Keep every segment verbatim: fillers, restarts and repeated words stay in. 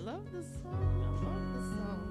love the song. I love the song.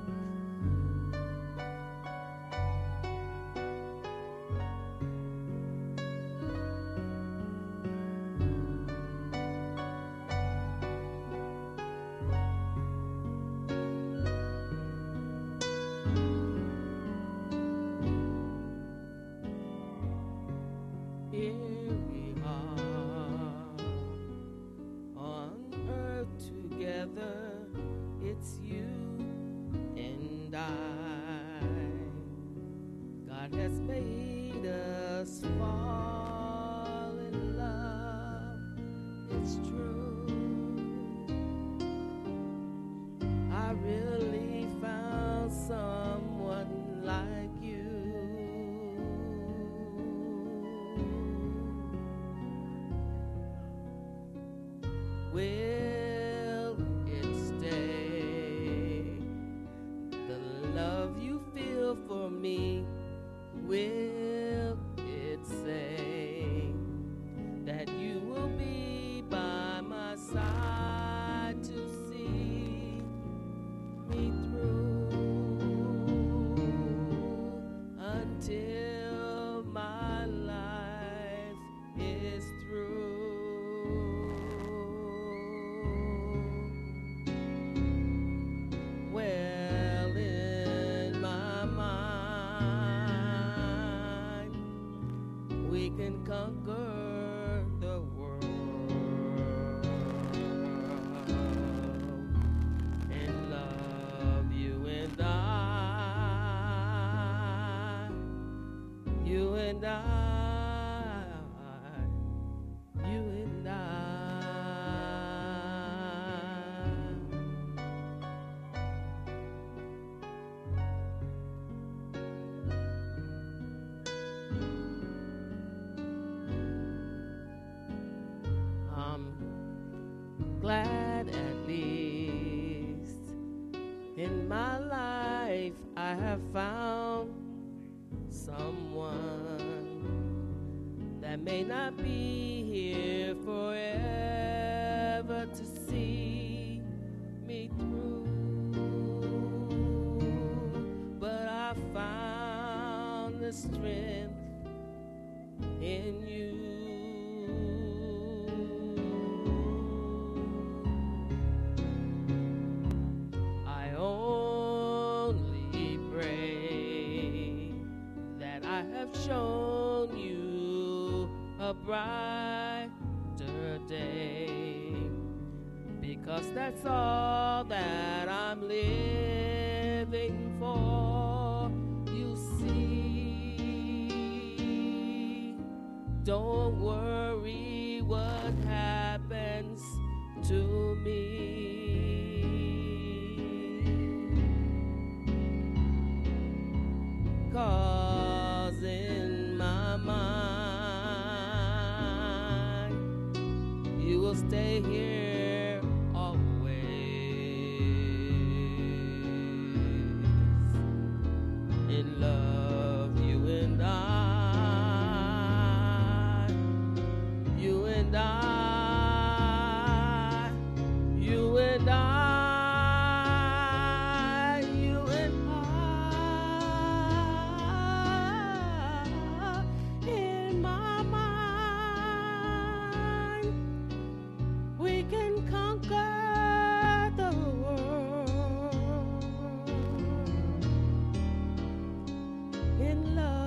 Here we are on earth together. It's you and I. God has made us fall in love. It's true. I really found someone like you. Will it stay? The love you feel for me, will it say that you will be by my side to see me through until my life is through? Well, in my mind, we can conquer the world and love you and I, you and I, you and I. I'm glad at least in my life I have found someone that may not be here forever to see me through, but I found the strength in you. I only pray that I have shown you a brighter day, because that's all that I'm living for. You see, don't worry what happens to me, 'cause in my mind you will stay here always, in love, you and I, you and I, you and I, you and I. In my mind, we can conquer the world in love.